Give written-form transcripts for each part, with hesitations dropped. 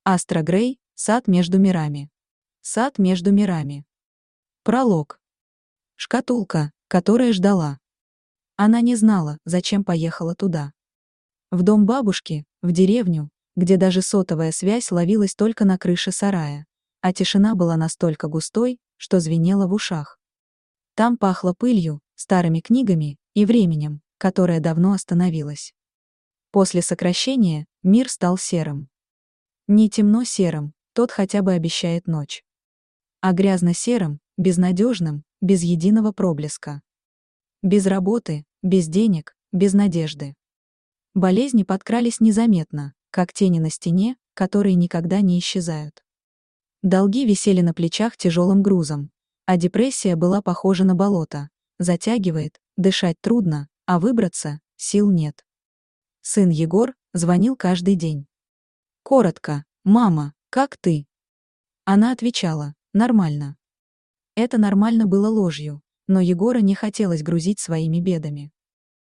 Астра Грей, сад между мирами. Сад между мирами. Пролог. Шкатулка, которая ждала. Она не знала, зачем поехала туда. В дом бабушки, в деревню, где даже сотовая связь ловилась только на крыше сарая, а тишина была настолько густой, что звенела в ушах. Там пахло пылью, старыми книгами и временем, которое давно остановилось. После сокращения мир стал серым. Не темно-серым, тот хотя бы обещает ночь. А грязно-серым, безнадежным, без единого проблеска. Без работы, без денег, без надежды. Болезни подкрались незаметно, как тени на стене, которые никогда не исчезают. Долги висели на плечах тяжелым грузом, а депрессия была похожа на болото. Затягивает, дышать трудно, а выбраться сил нет. Сын Егор звонил каждый день. Коротко: «Мама, как ты?» Она отвечала: «Нормально». Это нормально было ложью, но Егора не хотелось грузить своими бедами.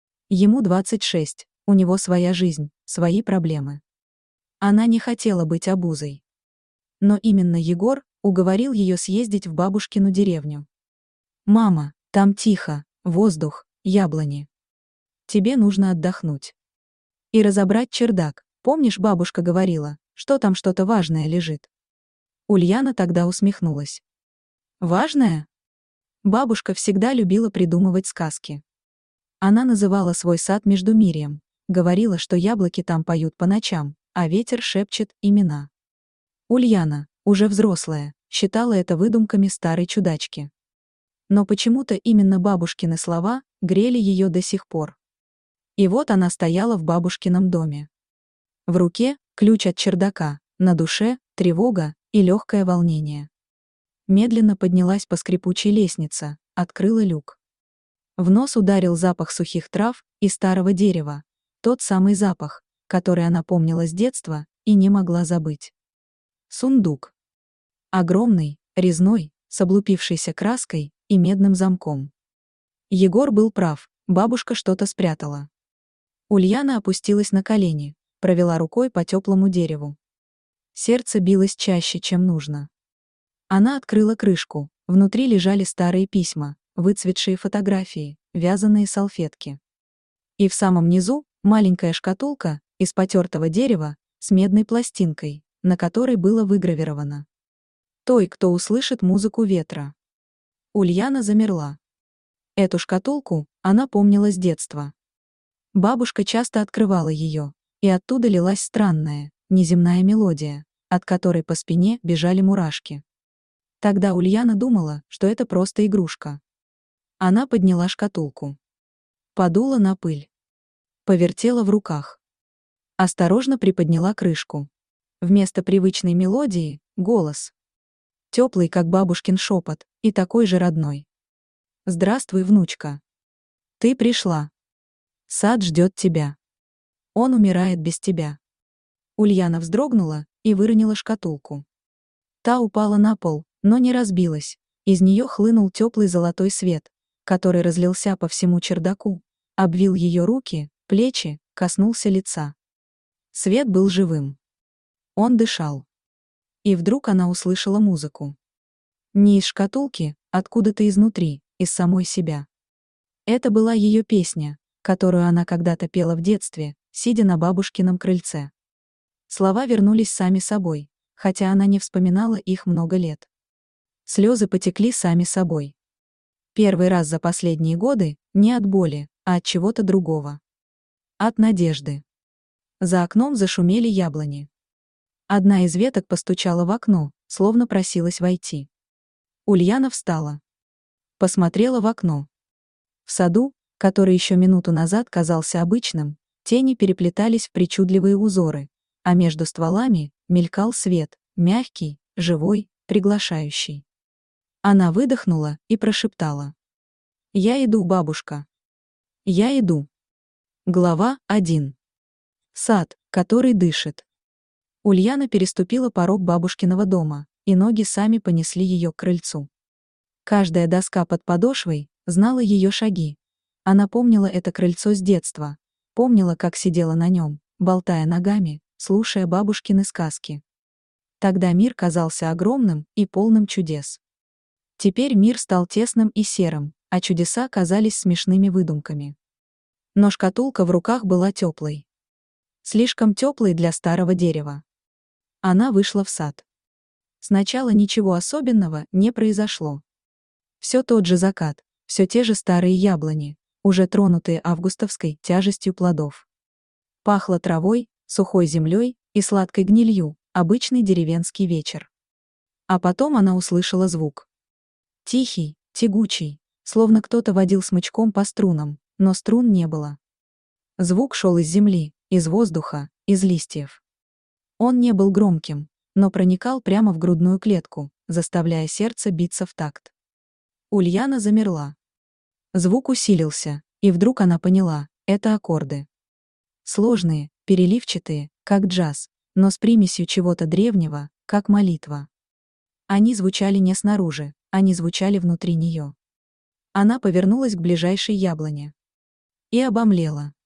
Ему 26, у него своя жизнь, свои проблемы. Она не хотела быть обузой. Но именно Егор уговорил ее съездить в бабушкину деревню. «Мама, там тихо, воздух, яблони. Тебе нужно отдохнуть. И разобрать чердак. Помнишь, бабушка говорила, что там что-то важное лежит?» Ульяна тогда усмехнулась. «Важное?» Бабушка всегда любила придумывать сказки. Она называла свой сад Междумирьем, говорила, что яблоки там поют по ночам, а ветер шепчет имена. Ульяна, уже взрослая, считала это выдумками старой чудачки. Но почему-то именно бабушкины слова грели ее до сих пор. И вот она стояла в бабушкином доме. В руке ключ от чердака, на душе тревога и легкое волнение. Медленно поднялась по скрипучей лестнице, открыла люк. В нос ударил запах сухих трав и старого дерева, тот самый запах, который она помнила с детства и не могла забыть. Сундук. Огромный, резной, с облупившейся краской и медным замком. Егор был прав, бабушка что-то спрятала. Ульяна опустилась на колени, провела рукой по теплому дереву. Сердце билось чаще, чем нужно. Она открыла крышку, внутри лежали старые письма, выцветшие фотографии, вязаные салфетки. И в самом низу маленькая шкатулка из потертого дерева с медной пластинкой, на которой было выгравировано: «Той, кто услышит музыку ветра». Ульяна замерла. Эту шкатулку она помнила с детства. Бабушка часто открывала ее, и оттуда лилась странная, неземная мелодия, от которой по спине бежали мурашки. Тогда Ульяна думала, что это просто игрушка. Она подняла шкатулку. Подула на пыль. Повертела в руках. Осторожно приподняла крышку. Вместо привычной мелодии — голос. Теплый, как бабушкин шепот, и такой же родной. «Здравствуй, внучка. Ты пришла. Сад ждет тебя. Он умирает без тебя». Ульяна вздрогнула и выронила шкатулку. Та упала на пол, но не разбилась. Из нее хлынул теплый золотой свет, который разлился по всему чердаку, обвил ее руки, плечи, коснулся лица. Свет был живым. Он дышал. И вдруг она услышала музыку. Не из шкатулки, откуда-то изнутри, из самой себя. Это была ее песня, которую она когда-то пела в детстве, сидя на бабушкином крыльце. Слова вернулись сами собой, хотя она не вспоминала их много лет. Слезы потекли сами собой. Первый раз за последние годы не от боли, а от чего-то другого. От надежды. За окном зашумели яблони. Одна из веток постучала в окно, словно просилась войти. Ульяна встала. Посмотрела в окно. В саду, который еще минуту назад казался обычным, тени переплетались в причудливые узоры, а между стволами мелькал свет, мягкий, живой, приглашающий. Она выдохнула и прошептала: «Я иду, бабушка. Я иду». Глава 1. Сад, который дышит. Ульяна переступила порог бабушкиного дома, и ноги сами понесли ее к крыльцу. Каждая доска под подошвой знала ее шаги. Она помнила это крыльцо с детства, помнила, как сидела на нем, болтая ногами, слушая бабушкины сказки. Тогда мир казался огромным и полным чудес. Теперь мир стал тесным и серым, а чудеса казались смешными выдумками. Но шкатулка в руках была теплой. Слишком теплой для старого дерева. Она вышла в сад. Сначала ничего особенного не произошло. Все тот же закат, все те же старые яблони, уже тронутые августовской тяжестью плодов. Пахло травой, сухой землей и сладкой гнилью, обычный деревенский вечер. А потом она услышала звук. Тихий, тягучий, словно кто-то водил смычком по струнам, но струн не было. Звук шел из земли, из воздуха, из листьев. Он не был громким, но проникал прямо в грудную клетку, заставляя сердце биться в такт. Ульяна замерла. Звук усилился, и вдруг она поняла — это аккорды. Сложные, переливчатые, как джаз, но с примесью чего-то древнего, как молитва. Они звучали не снаружи, они звучали внутри нее. Она повернулась к ближайшей яблоне. И обомлела.